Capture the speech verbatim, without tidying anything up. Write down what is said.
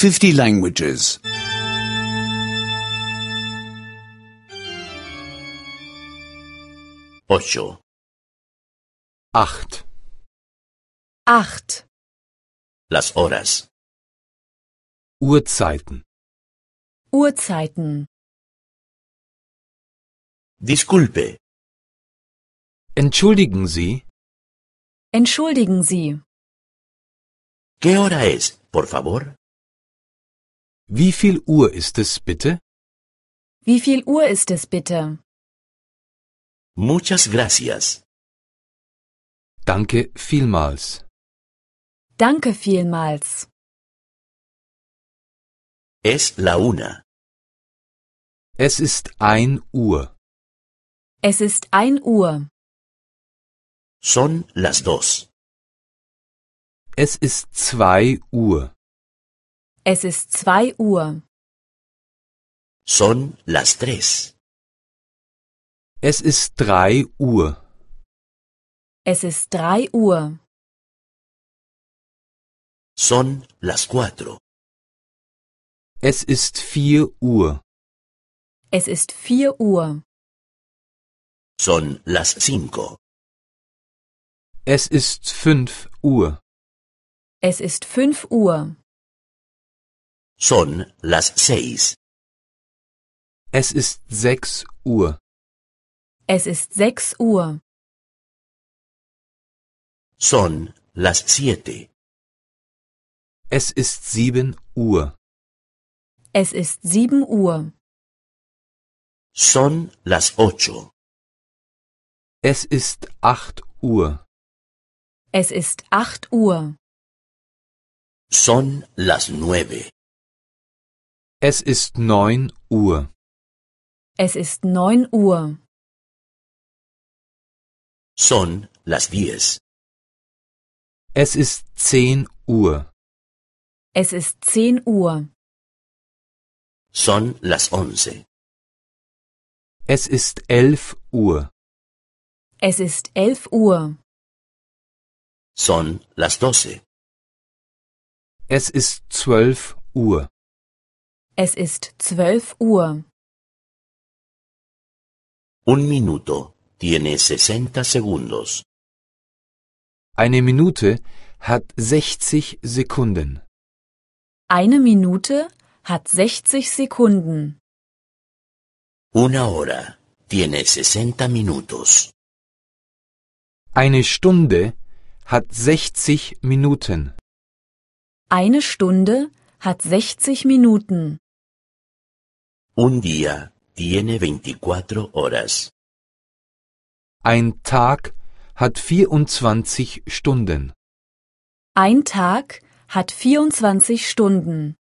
fifty languages. Ocho. Acht. Acht. Las horas. Uhrzeiten. Uhrzeiten. Disculpe. Entschuldigen Sie, Entschuldigen Sie. ¿Qué hora es, por favor? wie viel Uhr ist es bitte? Wie viel Uhr ist es bitte? Muchas gracias. Danke vielmals. Danke vielmals. Es la una. Es ist ein Uhr. Es ist ein Uhr. Son las dos. Es ist zwei Uhr. Es ist zwei Uhr. Son las tres. Es ist drei Uhr. Es ist drei Uhr. Son las cuatro. Es ist vier Uhr. Es ist vier Uhr. Son las cinco. Es ist fünf Uhr. Es ist fünf Uhr. Son las seis. Es ist sechs Uhr. Es ist sechs Uhr. Son las siete. Es ist sieben Uhr. Es ist sieben Uhr. Son las ocho. Es ist acht Uhr. Es ist acht Uhr. Son las nueve. Es ist neun Uhr. Es ist neun Uhr. Son las diez. Es ist zehn Uhr. Es ist zehn Uhr. Son las once. Es ist elf Uhr. Es ist elf Uhr. Son las doce. Es ist zwölf Uhr. Es ist zwölf Uhr. Un minuto tiene sesenta segundos. Eine Minute hat sechzig Sekunden. Eine Minute hat sechzig Sekunden. Una hora tiene sesenta minutos. Eine Stunde hat sechzig Minuten. Eine Stunde hat sechzig Minuten. Un día tiene veinticuatro horas. Ein Tag hat vierundzwanzig Stunden. Ein Tag hat vierundzwanzig Stunden.